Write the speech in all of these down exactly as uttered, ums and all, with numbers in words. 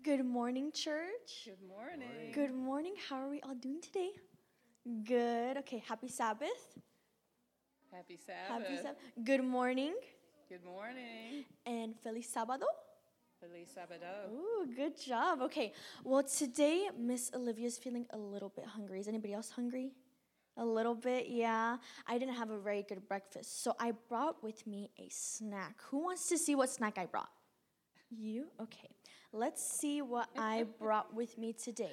Good morning, church. Good morning. Good morning. How are we all doing today? Good. Okay, happy Sabbath. Happy Sabbath. Happy Sabbath. Good morning. Good morning. And Feliz Sábado. Feliz Sábado. Ooh, good job. Okay, well, today Miss Olivia's feeling a little bit hungry. Is anybody else hungry? A little bit, yeah. I didn't have a very good breakfast, so I brought with me a snack. Who wants to see what snack I brought? You? Okay. Let's see what I brought with me today.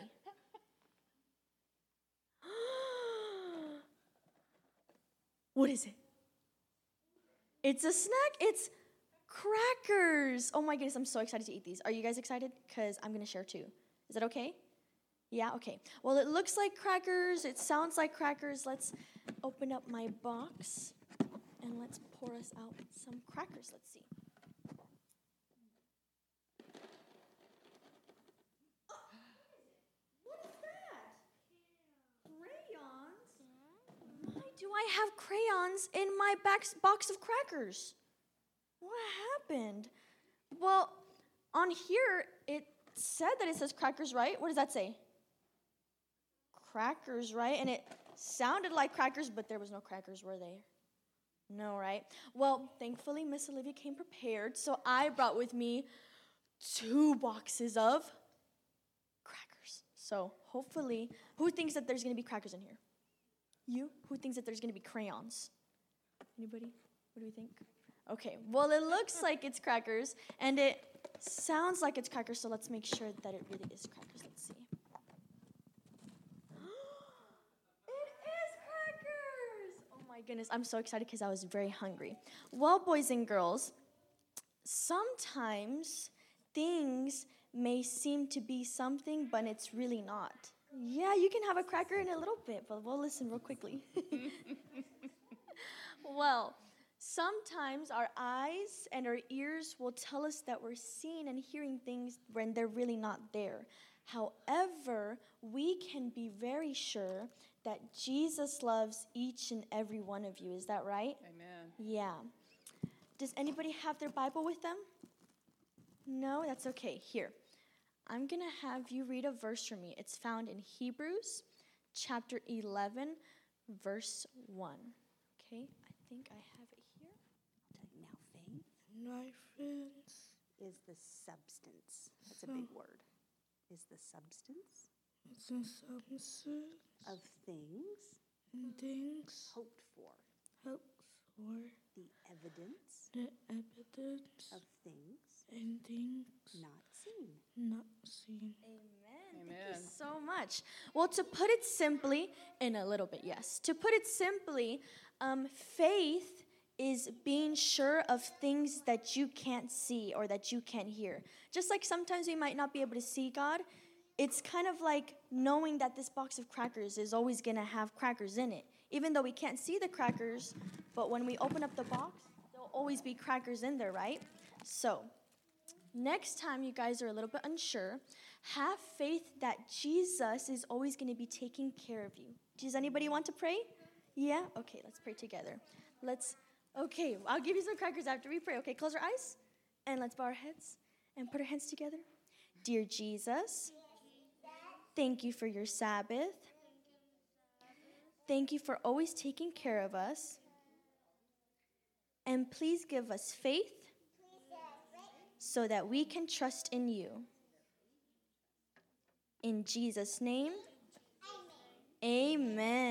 What is it? It's a snack. It's crackers. Oh my goodness, I'm so excited to eat these. Are you guys excited? Because I'm going to share too. Is that okay? Yeah, okay. Well, it looks like crackers. It sounds like crackers. Let's open up my box and let's pour us out some crackers. Let's see. Do I have crayons in my back box of crackers? What happened? Well, on here, it said that it says crackers, right? What does that say? Crackers, right? And it sounded like crackers, but there was no crackers, were there? No, right? Well, thankfully, Miss Olivia came prepared, so I brought with me two boxes of crackers. So hopefully, who thinks that there's going to be crackers in here? You? Who thinks that there's going to be crayons? Anybody? What do we think? Okay, well, it looks like it's crackers, and it sounds like it's crackers, so let's make sure that it really is crackers. Let's see. It is crackers! Oh my goodness, I'm so excited because I was very hungry. Well, boys and girls, sometimes things may seem to be something, but it's really not. Yeah, you can have a cracker in a little bit, but we'll listen real quickly. Well, sometimes our eyes and our ears will tell us that we're seeing and hearing things when they're really not there. However, we can be very sure that Jesus loves each and every one of you. Is that right? Amen. Yeah. Does anybody have their Bible with them? No? That's okay. Here. I'm going to have you read a verse for me. It's found in Hebrews chapter eleven, verse one. Okay, I think I have it here. I'll tell you now, faith Knife is is the substance. That's a big word. Is the substance the substance of things and things hoped for, hoped for, the evidence the evidence of things and things not seen. not seen. Amen. Amen. Thank you so much. Well, to put it simply, in a little bit, yes. To put it simply, um, faith is being sure of things that you can't see or that you can't hear. Just like sometimes we might not be able to see God, it's kind of like knowing that this box of crackers is always going to have crackers in it. Even though we can't see the crackers, but when we open up the box, there'll always be crackers in there, right? So, next time you guys are a little bit unsure, have faith that Jesus is always going to be taking care of you. Does anybody want to pray? Yeah? Okay, let's pray together. Let's, okay, I'll give you some crackers after we pray. Okay, close our eyes and let's bow our heads and put our hands together. Dear Jesus, thank you for your Sabbath. Thank you for always taking care of us. And please give us faith so that we can trust in you. In Jesus' name, amen.